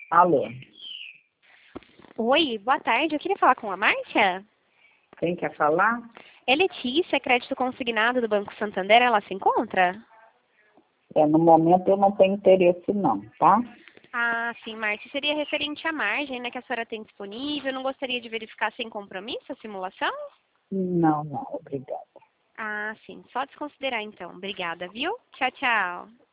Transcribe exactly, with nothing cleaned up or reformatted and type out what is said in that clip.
Alô, Oi, boa tarde. Eu queria falar com a Márcia. quem quer falar? É Letícia, crédito consignado do Banco Santander. Ela se encontra? É, no momento eu não tenho interesse não, tá? Ah, sim, Márcia. Seria referente à margem, né, que a senhora tem disponível. Não gostaria de verificar sem compromisso a simulação? Não, não, obrigada. Ah, sim. Só desconsiderar então. Obrigada, viu? Tchau, tchau.